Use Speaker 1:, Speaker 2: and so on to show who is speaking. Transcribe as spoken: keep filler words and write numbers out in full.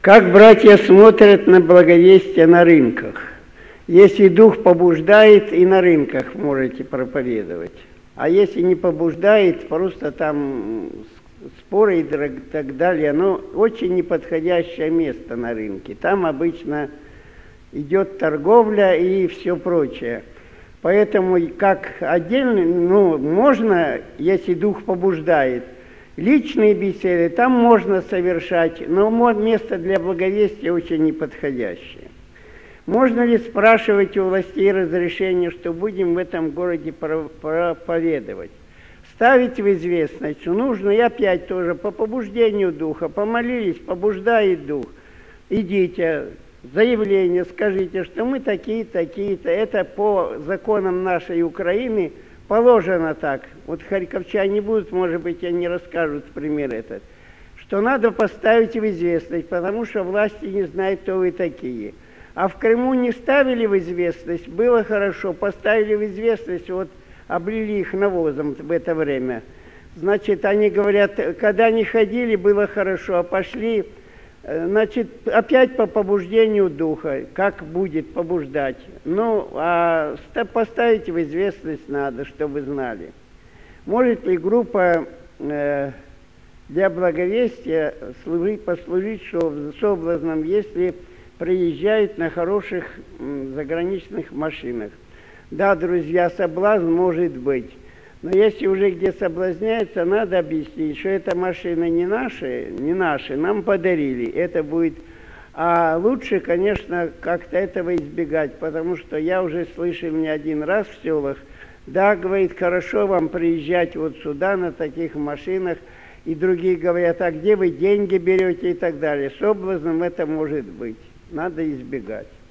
Speaker 1: Как братья смотрят на благовестие на рынках? Если дух побуждает, и на рынках можете проповедовать. А если не побуждает, просто там споры и так далее, оно очень неподходящее место на рынке. Там обычно идет торговля и все прочее. Поэтому как отдельно, ну, можно, если дух побуждает, личные беседы там можно совершать, но место для благовестия очень неподходящее. Можно ли спрашивать у властей разрешение, что будем в этом городе проповедовать? Ставить в известность, что нужно, и опять тоже по побуждению духа, помолились, побуждает дух. Идите, заявление, скажите, что мы такие, такие-то. Это по законам нашей Украины положено так. Вот харьковчане будут, может быть, они расскажут пример этот. Что надо поставить в известность, потому что власти не знают, кто вы такие. А в Крыму не ставили в известность, было хорошо, поставили в известность, вот облили их навозом в это время. Значит, они говорят, когда не ходили, было хорошо, а пошли, значит, опять по побуждению духа, как будет побуждать. Ну, а поставить в известность надо, чтобы знали. Может ли группа э, для благовестия служить, послужить соблазном, если приезжают на хороших м, заграничных машинах? Да, друзья, соблазн может быть. Но если уже где соблазняется, надо объяснить, что эта машина не наша, не наши, нам подарили. Это будет... А лучше, конечно, как-то этого избегать, потому что я уже слышал не один раз в селах, да, говорит, хорошо вам приезжать вот сюда на таких машинах, и другие говорят, а где вы деньги берете и так далее. Соблазном это может быть. Надо избегать.